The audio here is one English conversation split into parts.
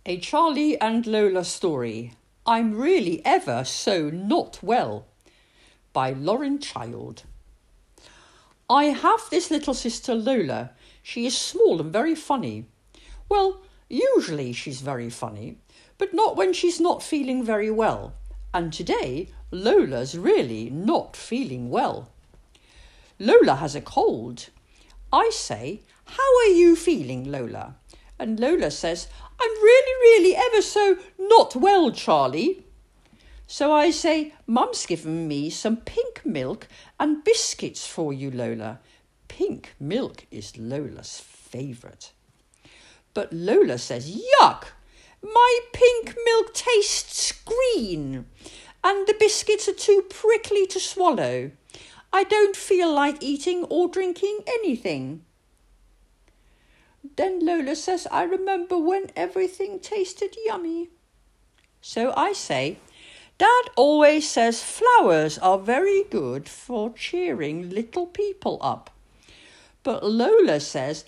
A Charlie and Lola Story. I'm Really Ever So Not Well, by Lauren Child. I have this little sister Lola. She is small and very funny. Well, usually she's very funny, but not when she's not feeling very well. And today, Lola's really not feeling well. Lola has a cold. I say, "How are you feeling, Lola?" And Lola says, "I'm really ever so not well, Charlie." So I say, "Mum's given me some pink milk and biscuits for you, Lola." Pink milk is Lola's favourite. But Lola says, "Yuck! My pink milk tastes green, and the biscuits are too prickly to swallow. I don't feel like eating or drinking anything." Then Lola says, "I remember when everything tasted yummy." So I say, "Dad always says flowers are very good for cheering little people up." But Lola says,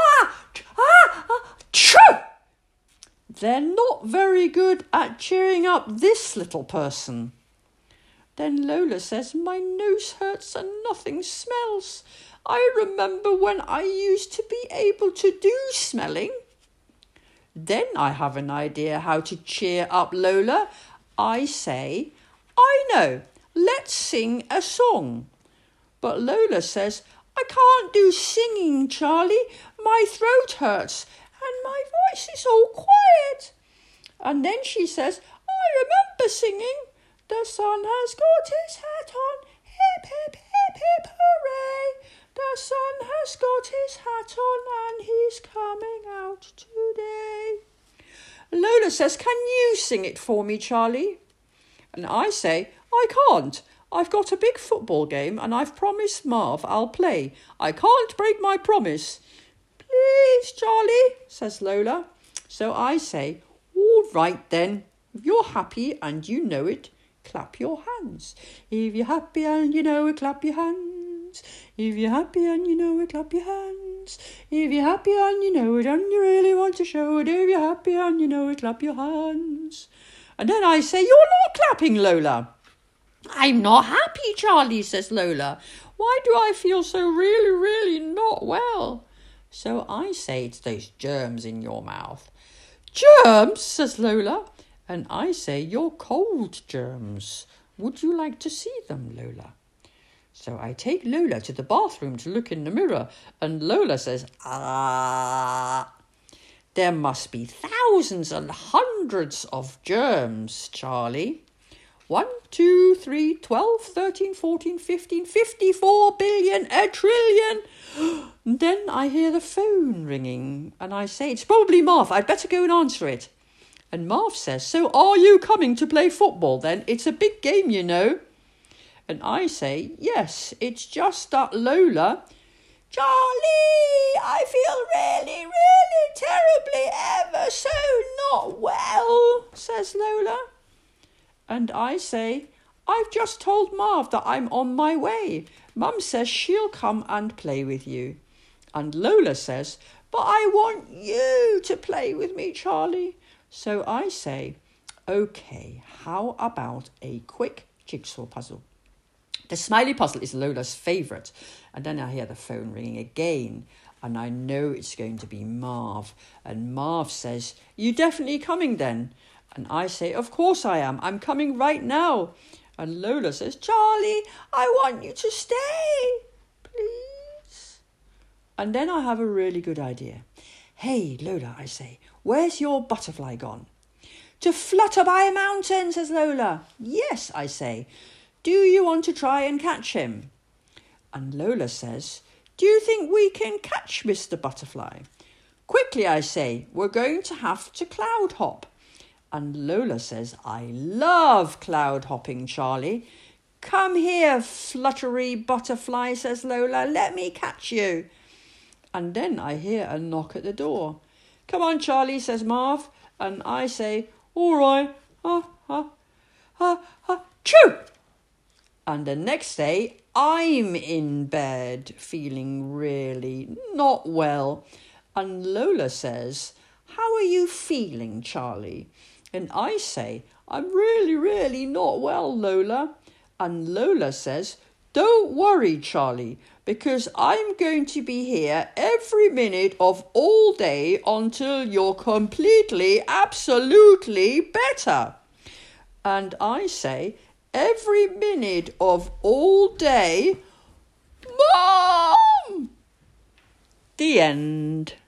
Choo! They're not very good at cheering up this little person. Then Lola says, "My nose hurts and nothing smells. I remember when I used to be able to do smelling." Then I have an idea how to cheer up Lola. I say, "I know, let's sing a song." But Lola says, "I can't do singing, Charlie. My throat hurts and my voice is all quiet." And then she says, "I remember singing. The sun has got his hat on. Hip, hip, hip, hip, hooray. The sun has got his hat on and he's coming out today." Lola says, "Can you sing it for me, Charlie?" And I say, "I can't. I've got a big football game and I've promised Marv I'll play. I can't break my promise." "Please, Charlie," says Lola. So I say, "All right then. If you're happy and you know it, clap your hands. If you're happy and you know it, clap your hands. If you're happy and you know it, clap your hands. If you're happy and you know it and you really want to show it, if you're happy and you know it, clap your hands." And then I say, "You're not clapping, Lola." "I'm not happy, Charlie," says Lola. "Why do I feel so really not well?" So I say, "It's those germs in your mouth." "Germs?" says Lola. And I say, "Your cold germs. Would you like to see them, Lola?" So I take Lola to the bathroom to look in the mirror, and Lola says, "There must be thousands and hundreds of germs, Charlie. 1, 2, 3, 12, 13, 14, 15, 54 billion, a trillion. Then I hear the phone ringing, and I say, "It's probably Marv. I'd better go and answer it." And Marv says, "So are you coming to play football then? It's a big game, you know." And I say, "Yes, it's just that Lola..." "Charlie, I feel really terribly ever so not well," says Lola. And I say, "I've just told Marv that I'm on my way. Mum says she'll come and play with you." And Lola says, "But I want you to play with me, Charlie." So I say, "OK, how about a quick jigsaw puzzle?" The smiley puzzle is Lola's favourite. And then I hear the phone ringing again, and I know it's going to be Marv. And Marv says, "You definitely coming then?" And I say, "Of course I am. I'm coming right now." And Lola says, "Charlie, I want you to stay, please." And then I have a really good idea. "Hey, Lola," I say, "where's your butterfly gone?" "To flutter by a mountain," says Lola. "Yes," I say. "Do you want to try and catch him?" And Lola says, "Do you think we can catch Mr. Butterfly?" "Quickly," I say, "we're going to have to cloud hop." And Lola says, "I love cloud hopping, Charlie." "Come here, fluttery butterfly," says Lola. "Let me catch you." And then I hear a knock at the door. "Come on, Charlie," says Marv. And I say, "All right. Choo!" And the next day, I'm in bed, feeling really not well. And Lola says, how are you feeling, Charlie? And I say, I'm really, really not well, Lola. And Lola says, don't worry, Charlie, because I'm going to be here every minute of all day until you're completely, absolutely better. And I say, every minute of all day, Mom! The end.